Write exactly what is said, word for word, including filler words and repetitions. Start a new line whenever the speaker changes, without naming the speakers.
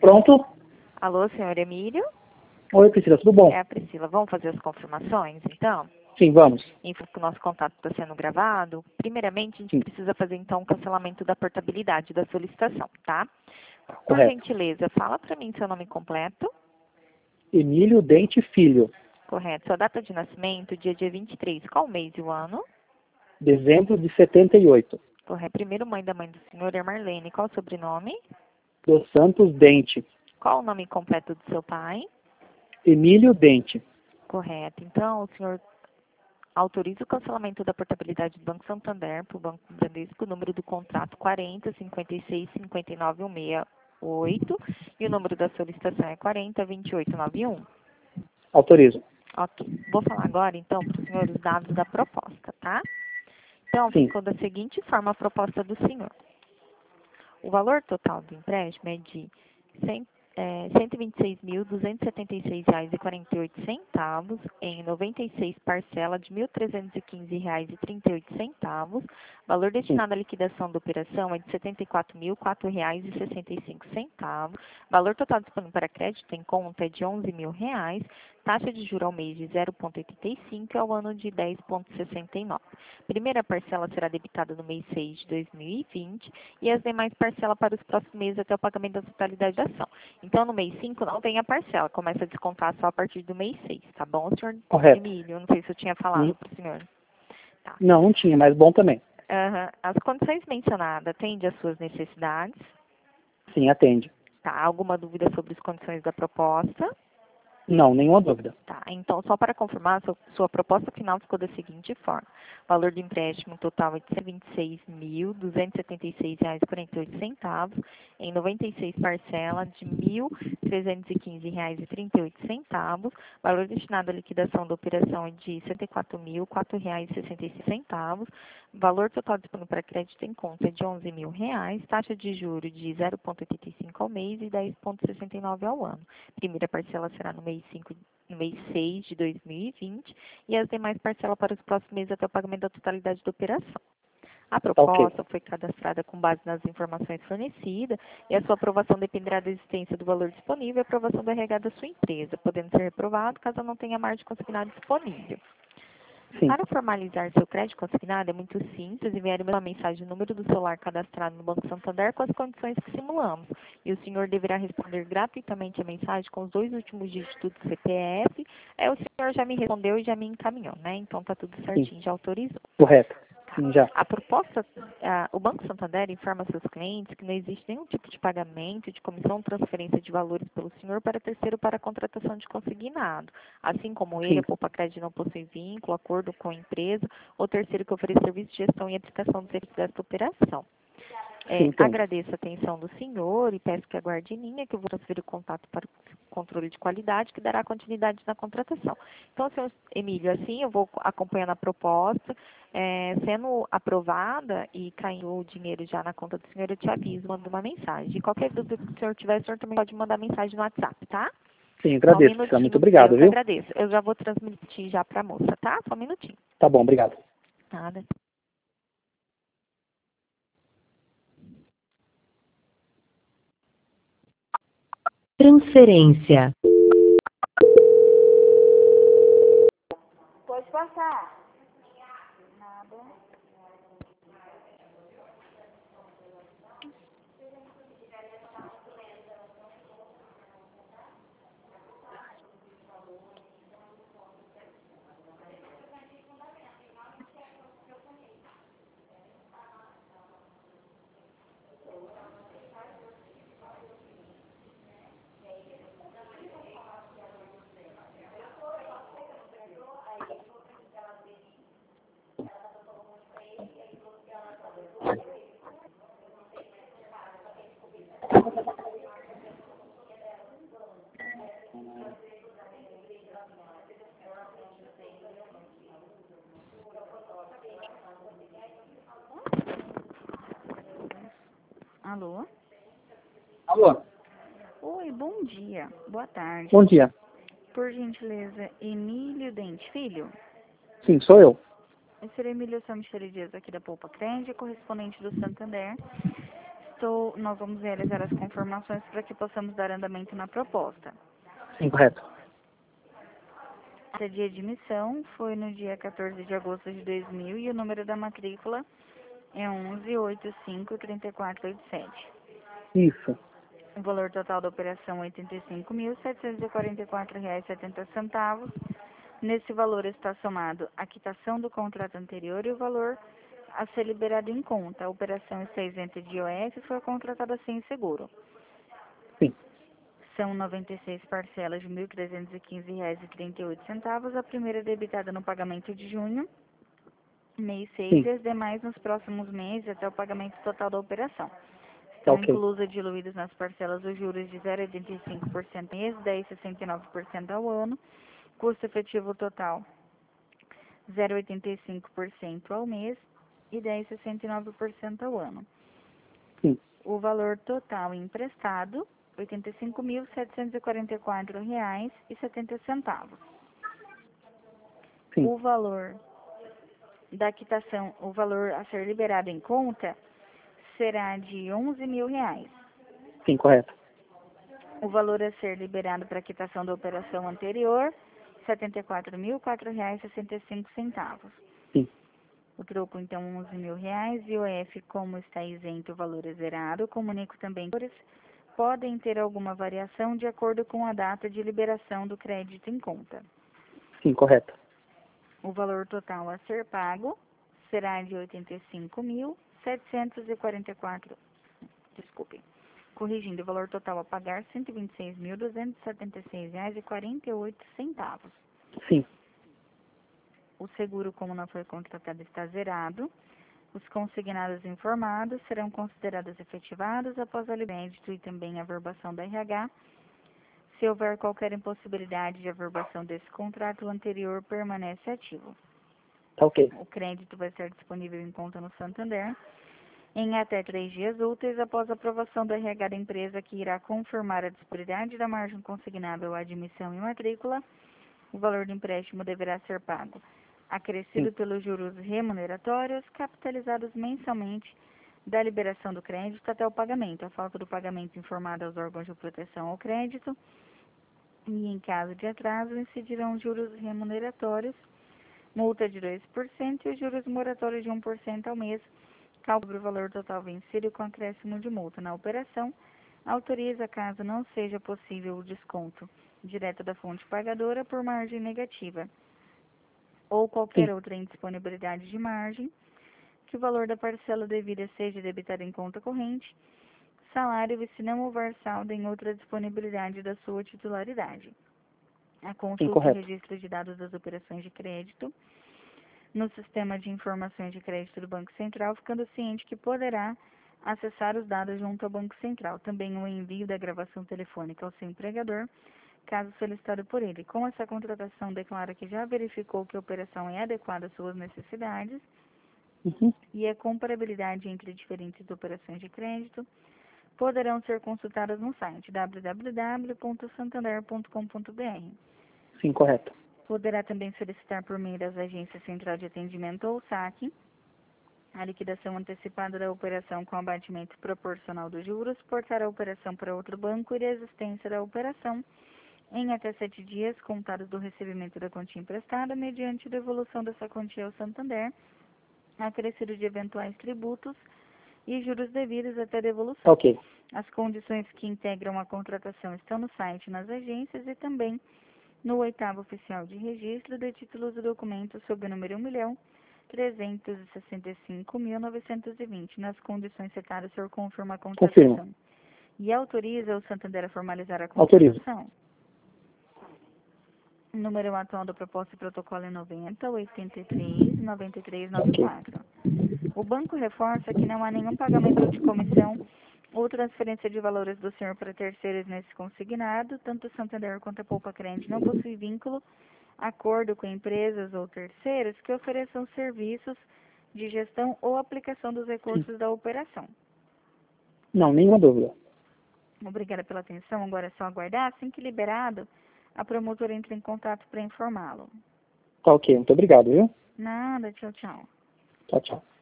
Pronto?
Alô, senhor Emílio?
Oi, Priscila, tudo bom?
É a Priscila. Vamos fazer as confirmações, então?
Sim, vamos.
Info que o nosso contato está sendo gravado. Primeiramente, a gente
Sim.
precisa fazer, então, o cancelamento da portabilidade da solicitação, tá? Por
Correto.
gentileza, fala para mim seu nome completo.
Emílio Dente Filho,
Correto. Sua data de nascimento, dia dia vinte e três. Qual o mês e o ano?
dezembro de setenta e oito.
Correto. Primeiro mãe da mãe do senhor é Marlene. Qual o sobrenome?
Dos Santos Dente.
Qual o nome completo do seu pai?
Emílio Dente.
Correto. Então, o senhor autoriza o cancelamento da portabilidade do Banco Santander para o Banco Bradesco, o número do contrato quarenta, cinquenta e seis, cinquenta e nove, cento e sessenta e oito e o número da solicitação é quarenta, vinte e oito, noventa e um.
Autorizo.
Ok. Vou falar agora, então, para o senhor os dados da proposta, tá? Então,
Sim.
ficou da seguinte forma a proposta do senhor. O valor total do empréstimo é de cem, é, cento e vinte e seis mil, duzentos e setenta e seis reais e quarenta e oito centavos em noventa e seis parcelas de mil trezentos e quinze reais e trinta e oito centavos. Valor destinado à liquidação da operação é de setenta e quatro mil, quatro reais e sessenta e cinco centavos. Valor total disponível para crédito em conta é de onze mil reais. Taxa de juros ao mês de zero vírgula oitenta e cinco e ao ano de dez vírgula sessenta e nove. Primeira parcela será debitada no mês seis de dois mil e vinte e as demais parcelas para os próximos meses até o pagamento da totalidade da ação. Então, no mês cinco não tem a parcela, começa a descontar só a partir do mês seis, tá bom, senhor
Correto.
Emílio? Não sei se eu tinha falado
Hum.
para o senhor. Tá.
Não, não tinha, mas bom também.
Aham. As condições mencionadas atendem às suas necessidades?
Sim, atende.
Tá. Alguma dúvida sobre as condições da proposta?
Não, nenhuma dúvida.
Tá, então, só para confirmar, sua, sua proposta final ficou da seguinte forma. O valor do empréstimo total é de cento e vinte e seis mil, duzentos e setenta e seis reais e quarenta e oito centavos, em noventa e seis parcelas de mil trezentos e quinze reais e trinta e oito centavos. O valor destinado à liquidação da operação é de setenta e quatro mil, quatro reais e sessenta e seis centavos. O valor total disponível para crédito em conta é de onze mil reais. Taxa de juros de zero vírgula oitenta e cinco ao mês e dez vírgula sessenta e nove ao ano. Primeira parcela será no mês cinco no mês seis de dois mil e vinte e as demais parcelas para os próximos meses até o pagamento da totalidade da operação. A proposta
Ok.
foi cadastrada com base nas informações fornecidas e a sua aprovação dependerá da existência do valor disponível e a aprovação do R H da sua empresa, podendo ser reprovado caso não tenha margem consignada disponível.
Sim.
Para formalizar seu crédito consignado é muito simples, enviar uma mensagem no número do celular cadastrado no Banco Santander com as condições que simulamos. E o senhor deverá responder gratuitamente a mensagem com os dois últimos dígitos do C P F. É, o senhor já me respondeu e já me encaminhou, né? Então tá tudo certinho,
Sim.
já autorizou.
Correto. Sim, já.
A proposta, a, o Banco Santander informa seus clientes que não existe nenhum tipo de pagamento, de comissão ou transferência de valores pelo senhor para terceiro para a contratação de consignado. Assim como ele,
Sim.
a Poupa Crédito não possui vínculo, acordo com a empresa ou terceiro que ofereça serviço de gestão e aplicação dos serviços desta operação. É,
Sim, entendo.
agradeço a atenção do senhor e peço que aguarde em linha, que eu vou transferir o contato para o controle de qualidade, que dará continuidade na contratação. Então, senhor Emílio, assim eu vou acompanhando a proposta, é, sendo aprovada e caindo o dinheiro já na conta do senhor, eu te aviso, mando uma mensagem. E qualquer dúvida que o senhor tiver, o senhor também pode mandar mensagem no WhatsApp, tá?
Sim,
Só um
agradeço, Priscila. Muito
minutinho,
obrigado,
eu que
viu?
agradeço. Eu já vou transmitir já para a moça, tá? Só um minutinho.
Tá bom, obrigado.
Nada.
Transferência.
Pode passar. Nada. Alô?
Alô?
Oi, bom dia. Boa tarde.
Bom dia.
Por gentileza, Emílio Dente Filho?
Sim, sou eu.
Eu sou Emílio Samichere Dias aqui da Poupa Crédito, correspondente do Santander. estou, nós vamos realizar as confirmações para que possamos dar andamento na proposta.
Sim, correto.
A data de admissão foi no dia quatorze de agosto de dois mil e o número da matrícula é onze oito cinco três quatro oito sete.
Isso.
O valor total da operação é oitenta e cinco mil, setecentos e quarenta e quatro reais e setenta centavos. Nesse valor está somado a quitação do contrato anterior e o valor a ser liberado em conta. A operação está isenta de I O F e foi contratada sem seguro.
Sim.
São noventa e seis parcelas de mil trezentos e quinze reais e trinta e oito centavos. A primeira debitada no pagamento de junho, mês seis,
Sim.
e as demais nos próximos meses até o pagamento total da operação.
Tá
Estão
ok.
inclusas diluídas nas parcelas os juros de zero vírgula oitenta e cinco por cento ao mês, dez vírgula sessenta e nove por cento ao ano, custo efetivo total zero vírgula oitenta e cinco por cento ao mês e dez vírgula sessenta e nove por cento ao ano.
Sim.
O valor total emprestado, oitenta e cinco mil, setecentos e quarenta e quatro reais e setenta centavos.
Sim.
O valor da quitação, o valor a ser liberado em conta será de onze mil reais.
Sim, correto.
O valor a ser liberado para a quitação da operação anterior, setenta e quatro mil, quatro reais e sessenta e cinco centavos.
Sim.
O troco, então, onze mil reais. I O F, como está isento, o valor é zerado. Comunico também que os podem ter alguma variação de acordo com a data de liberação do crédito em conta.
Sim, correto.
O valor total a ser pago será de oitenta e cinco mil, setecentos e quarenta e quatro, desculpe, corrigindo, o valor total a pagar cento e vinte e seis mil, duzentos e setenta e seis reais e quarenta e oito centavos.
Sim.
O seguro, como não foi contratado, está zerado. Os consignados informados serão considerados efetivados após a crédito e também a averbação da R H. Se houver qualquer impossibilidade de averbação desse contrato, o anterior permanece ativo.
Tá ok.
O crédito vai ser disponível em conta no Santander em até três dias úteis após a aprovação da R H da empresa, que irá confirmar a disponibilidade da margem consignável à admissão e matrícula. O valor do empréstimo deverá ser pago acrescido
Sim.
pelos juros remuneratórios, capitalizados mensalmente da liberação do crédito até o pagamento. A falta do pagamento informada aos órgãos de proteção ao crédito e, em caso de atraso, incidirão juros remuneratórios, multa de dois por cento e os juros moratórios de um por cento ao mês, cálculo o valor total vencido com acréscimo de multa. Na operação, autoriza, caso não seja possível o desconto direto da fonte pagadora por margem negativa ou qualquer
Sim.
outra indisponibilidade de margem, que o valor da parcela devida seja debitado em conta corrente, salário e se não houver saldo em outra disponibilidade da sua titularidade. A consulta e
correto.
registro de dados das operações de crédito no sistema de informações de crédito do Banco Central, ficando ciente que poderá acessar os dados junto ao Banco Central. Também o envio da gravação telefônica ao seu empregador, caso solicitado por ele. Com essa contratação, declara que já verificou que a operação é adequada às suas necessidades
Uhum.
e a comparabilidade entre diferentes operações de crédito poderão ser consultadas no site w w w ponto santander ponto com ponto b r.
Sim, correto.
Poderá também solicitar por meio das agências Central de Atendimento ou S A C a liquidação antecipada da operação com abatimento proporcional dos juros, portar a operação para outro banco e a existência da operação em até sete dias contados do recebimento da quantia emprestada, mediante devolução dessa quantia ao Santander, acrescido de eventuais tributos e juros devidos até devolução.
Tá ok.
As condições que integram a contratação estão no site, nas agências e também no oitavo oficial de registro de títulos e documentos sob o número um milhão trezentos e sessenta e cinco mil novecentos e vinte. Nas condições citadas, o senhor confirma a contratação.
Confirmo.
E autoriza o Santander a formalizar a
Autorizo.
contratação? O número atual da proposta e protocolo é noventa, oitenta e três, noventa e três, noventa e quatro. O banco reforça que não há nenhum pagamento de comissão ou transferência de valores do senhor para terceiros nesse consignado. Tanto o Santander quanto a Poupa Crente não possui vínculo, acordo com empresas ou terceiros que ofereçam serviços de gestão ou aplicação dos recursos
Sim.
da operação.
Não, nenhuma dúvida.
Obrigada pela atenção. Agora é só aguardar. Assim que liberado, a promotora entra em contato para informá-lo.
Tá ok. Muito obrigado, viu?
Nada. Tchau, tchau.
Tchau, tchau.